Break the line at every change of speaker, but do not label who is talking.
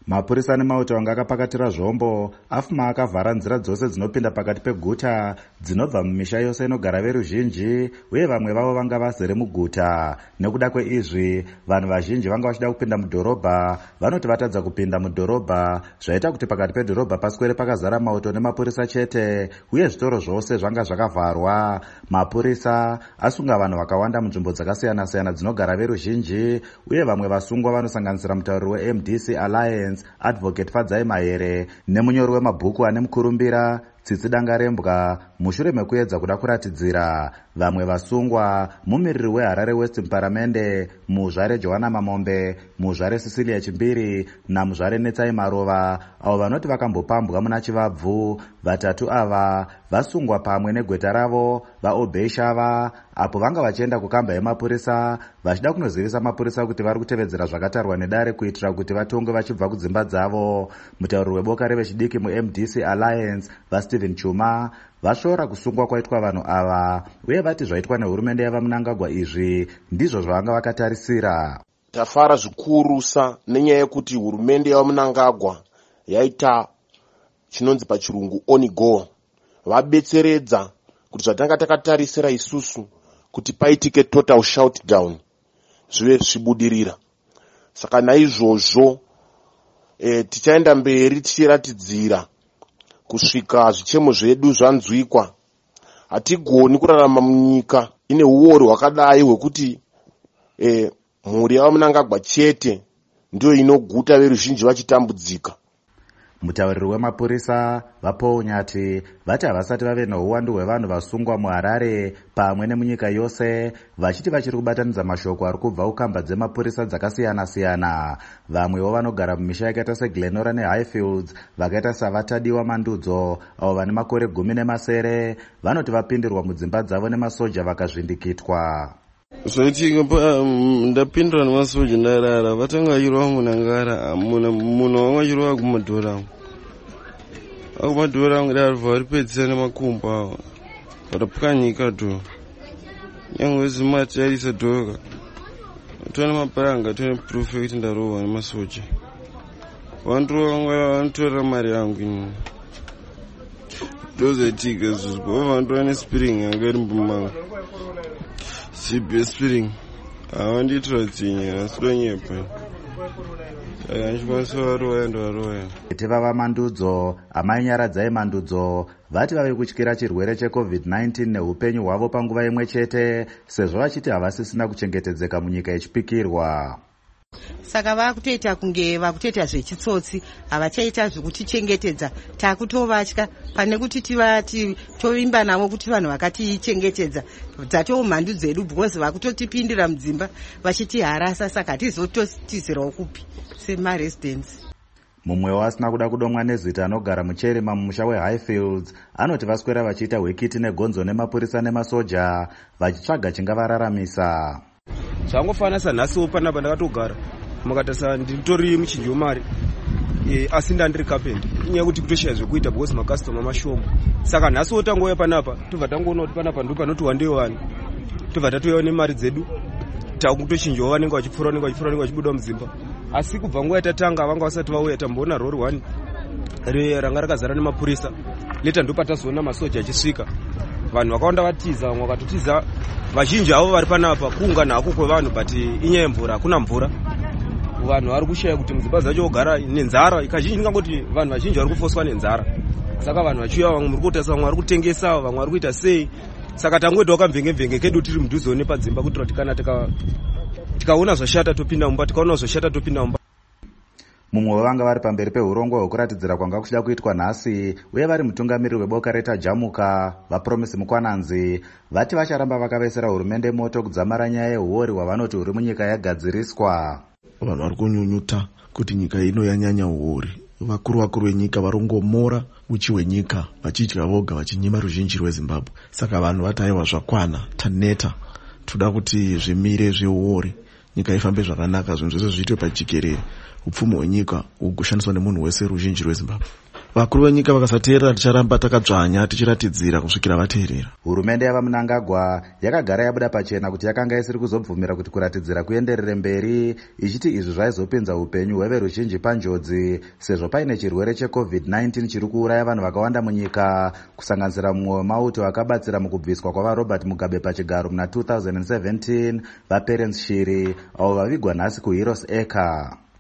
Mapurisa nemauto anga akapakatira zvombo afuma akavhara nzira dzose dzinopinda pakati peguta dzinobva mumisha yose inogara veruzhinji, uye vamwe vavo vanga vazere muguta. Nekuda kweizvi, vanhu vazhinji vanga vachida kupinda mudhorobha vanoti vatadza kupinda mudhorobha, zvaita kuti pakati pedhorobha paswere pakazara mauto nemapurisa chete, uye zvitoro zvose zvanga zvakavharwa. Mapurisa asunga vanhu vakawanda munzvimbo dzakasiyana-siyana dzinogara veruzhinji, uye vamwe vasungwa vanosanganisira mutauriri weMDC Alliance Advocate Fadzai Mahere nemunyori wemabhuku ane mukurumbira Tsitsi Dangarembwa, mushure mekuedza kuda kuratidzira vamwe vasungwa mumiriri weHarare West Paramende, muzvare Johanna Mamombe, muzvare Cecilia Chimbiri namuzvare Netsai Marova, avo vanoti vakambopambwa muna chivabvu. Vatatu ava vasungwa pamwe negweta ravo vaObey Shava, apo vanga vachienda kukamba yemapurisa vachida kunozivisa mapurisa kuti vari kutevedzera zvakatarwa nedare kuitira kuti vatongwe vachibva kudzimba dzavo. Mutauriri weboka revechidiki muMDC Alliance vaStephen Chuma vashora kusungwa kwaitwa vanhu ava, uye vati zvaitwa nehurumende yavaMnangagwa izvi ndizvo zvavanga vakatarisira.
Tafara zvikurusa nenyaya yekuti hurumende yavaMnangagwa yaita chinonzi pachirungu on go, vabetseredza kuti zvatanga takatarisira isusu kuti paitike total shutdown zvive zvichibudirira. Saka naizvozvo tichaenda mberi tichiratidzira kusvika zvichemo zvedu zvanzwikwa. Hatigoni kurarama munyika ine uori hwakadai hwekuti mhuri yavaMnangagwa chete ndio inoguta veruzhinji vachitambudzika.
Mutauriri wemapurisa vaPaul Nyati vati havasati vave nouwandu hwevanhu vasungwa muHarare pamwe nemunyika yose, vachiti vachiri kubatanidza mashoko ari kubva kukamba dzemapurisa dzakasiyana-siyana. Vamwewo vanogara mumisha yakaita seGlenora neHighfields vakaita savatadiwa Mandudzo, avo vane makore 10 vanoti vapindirwa mudzimba dzavo nemasoja vakazvindikitwa.
Zvaitika ndapindwa nemasoja ndarara, vatanga vachirova munangara, munhu wamwe achirova kumadhora. Akumadhora angu darva varipedzisa nemakumba avo. Vatapwanyika tu. Nyange zimati yarisa dhoka. Tone mapuranga, tone proof yekuti ndarohwa nemasoja. Vanotora mari yangu ini. Ndozaitika zvozvo, vanotora nespring yanga iri mumbango. CBS Spring awanditira dzinya asonyepa
Teva vaMandudzo, amai Nyaradzai Mandudzo vati vave kutyira chirwere cheCovid-19 neupenyu hwavo panguva imwe chete, sezvo vachiti havasisina kuchengetedzeka munyika yechipikirwa.
Saka vakutoita kunge vakutoita zvechitsotsi, havachaita zvekutichengetedza. Takutovatya pane kuti tivati tovimba navo kuti vanhu vakatichengetedza dzatoo mhandu dzedu, because vakutotipindira mudzimba vachitiharasa, saka hatizototizirawo kupi semaresidence.
Mumwewo asina kuda kudomwa nezita anogara muCherima mumusha weHighfields anoti vaswera vachiita hwekiti negonzo nemapurisa nemasoja vachitsvaga chingavararamisa.
Zvangofana sanhasiwo panapa ndakatogara makatarisa nditori muchinji wemari asi ndandiri kapenda, inyaya yekuti kutoshaya zvekuita because makastoma mashoma. Saka nhasiwo tangouya panapa tobva tangoona kuti panapa ndo panoti wandewo vanhu, tobva tatouyawo nemari dzedu takutochinjawo vanenge vachipfuura vachibuda mudzimba. Asi kubva nguva yatatanga vanga vasati vauya tamboona rori 1 ranga rakazara nemapurisa, leta ndo patazoona masoja achisvika. Vanhu vakawanda vatiza, vamwe vakatotiza. Vazhinji avo vari panapa kuungana hako kwevanhu, but inyaya yemvura hakuna mvura. Vanhu vari kushaya kuti mudzimba dzacho ogara nenzara, ikazhinji ndingangoti vanhu vazhinji vari kufoswa nenzara. Saka vanhu vachiuya, vamwe muri kutarisa, vamwe vari kutengesa, vamwe vari kuita sei. Saka tangoitawo kamvenge kedu tiri mudhuze nepadzimba kuitira kuti kana tikaona zvashata topinda mumba, tikaona zvashata topinda mumba.
Mumwe wavanga vari pamberi peurongwa hwekuratidzira kwanga kuchida kuitwa nhasi, uye vari mutungamiriri weboka retaJamuka vaPromise Mukwananzi vati vacharamba vakavesera hurumende moto kudzamara nyaya yehuori hwavanoti huri munyika yagadziriswa.
Vanhu vari kunyunyuta kuti nyika ino yanyanya huori. Vakuru venyika varongomora uchi hwenyika vachidya voga vachinyima ruzhinji rweZimbabwe. Saka vanhu vati aiwa zvakwana, taneta, toda kuti zvimire zvehuori, nyika ifambe zvakanaka, zvinhu zvese zviitwe pajikerere, upfumi hwenyika hugoshandiswa nemunhu wese ruzhinji rweZimbabwe. vakuru venyika vakasateerera ticharamba takadzvanya tichiratidzira kusvikira vateerera.
Hurumende yavaMnangagwa yakagara yabuda pachena kuti yakanga isiri kuzobvumira kuti kuratidzira kuenderere mberi, ichiti izvi zvaizopinza upenyu hweveruzhinji panjodzi sezvo paine chirwere cheCovid-19 chiri kuuraya vanhu vakawanda munyika, kusanganisira mumwe wemauto akabatsira mukubviswa kwavaRobert Mugabe pachigaro muna 2017 vaPerence Shiri avo vavigwa nhasi kuHeroes Acre.